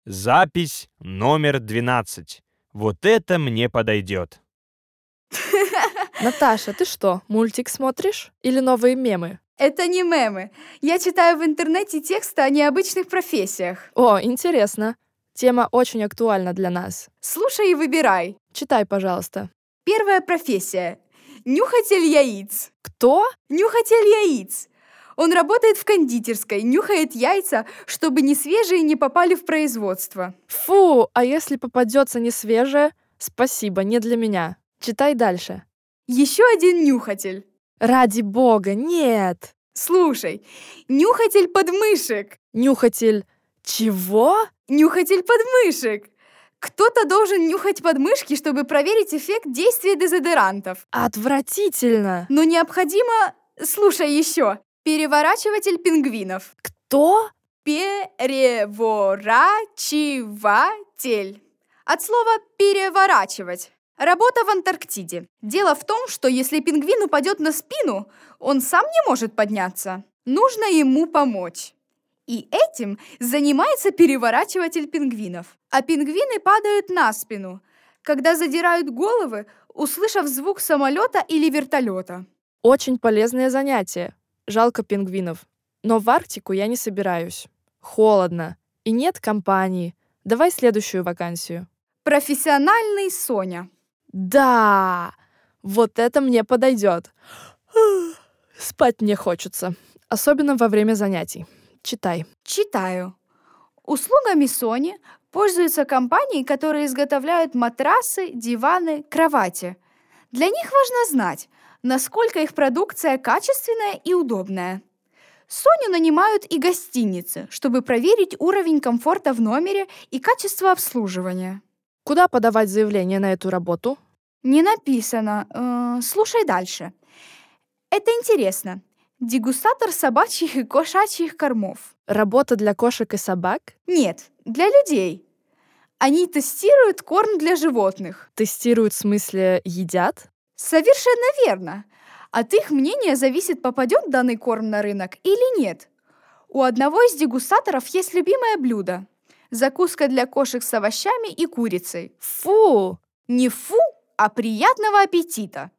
Запись номер 12. Вот это мне подойдет. Наташа, ты что, мультик смотришь? Или новые мемы? Это не мемы. Я читаю в интернете тексты о необычных профессиях. О, интересно. Тема очень актуальна для нас. Слушай и выбирай. Читай, пожалуйста. Первая профессия. Нюхатель яиц. Кто? Нюхатель яиц. Он работает в кондитерской, нюхает яйца, чтобы несвежие не попали в производство. Фу, а если попадется несвежее? Спасибо, не для меня. Читай дальше. Еще один нюхатель. Ради бога, нет! Слушай, нюхатель подмышек. Нюхатель чего? Нюхатель подмышек. Кто-то должен нюхать подмышки, чтобы проверить эффект действия дезодорантов. Отвратительно! Но необходимо... Слушай еще. Переворачиватель пингвинов. Кто? Переворачиватель. От слова «переворачивать». Работа в Антарктиде. Дело в том, что если пингвин упадет на спину, он сам не может подняться. Нужно ему помочь. И этим занимается переворачиватель пингвинов. А пингвины падают на спину, когда задирают головы, услышав звук самолета или вертолета. Очень полезное занятие. Жалко пингвинов. Но в Арктику я не собираюсь. Холодно. И нет компании. Давай следующую вакансию. Профессиональный Соня. Да! Вот это мне подойдет. Спать мне хочется. Особенно во время занятий. Читай. Читаю. Услугами Sony пользуются компании, которые изготовляют матрасы, диваны, кровати. Для них важно знать, насколько их продукция качественная и удобная. Sony нанимают и гостиницы, чтобы проверить уровень комфорта в номере и качество обслуживания. Куда подавать заявление на эту работу? Не написано. Слушай дальше. Это интересно. Дегустатор собачьих и кошачьих кормов. Работа для кошек и собак? Нет, для людей. Они тестируют корм для животных. Тестируют в смысле едят? Совершенно верно. От их мнения зависит, попадет данный корм на рынок или нет. У одного из дегустаторов есть любимое блюдо. Закуска для кошек с овощами и курицей. Фу! Не фу, а приятного аппетита.